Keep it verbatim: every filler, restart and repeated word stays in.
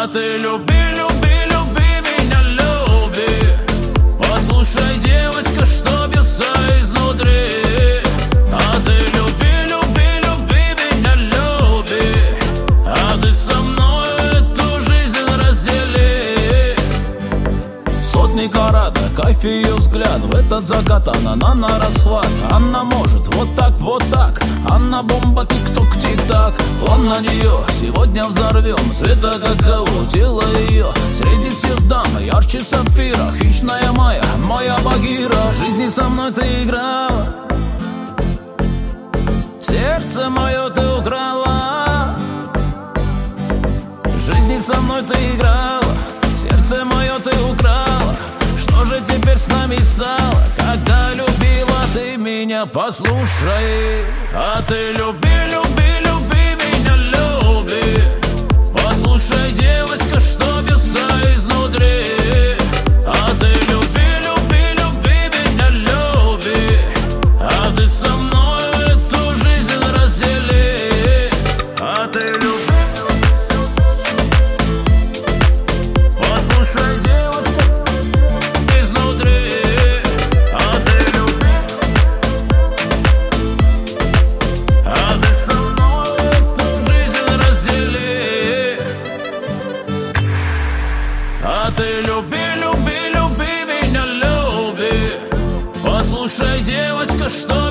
ты люби, люби, люби меня, люби. Послушай, девочка, что бьется изнутри. А ты люби, люби, люби меня, люби. А ты со мной эту жизнь раздели. Сотни карата, кайф ее взгляд. В этот закат она на, на расхват. Она может вот так, вот так. Она бомба, тик-ток, тик-так. Он на нее, сегодня взорвем. Цвета какао, тело ее среди всех дам ярче сапфира. Хищная моя, моя Багира. В жизни со мной ты играла, сердце мое ты украла. В жизни со мной ты играла, сердце мое ты украла. Что же теперь с нами стало, когда любила ты меня? Послушай, а ты люби, люби, люби меня, люби. Послушай, девочка, что бьется изнутри. А ты люби, люби, люби меня, люби. А ты со мной эту жизнь раздели. А ты люби, послушай, девочка, изнутри. А ты люби, а ты со мной эту жизнь раздели. А ты люби, люби, люби меня, люби. Послушай, девочка, что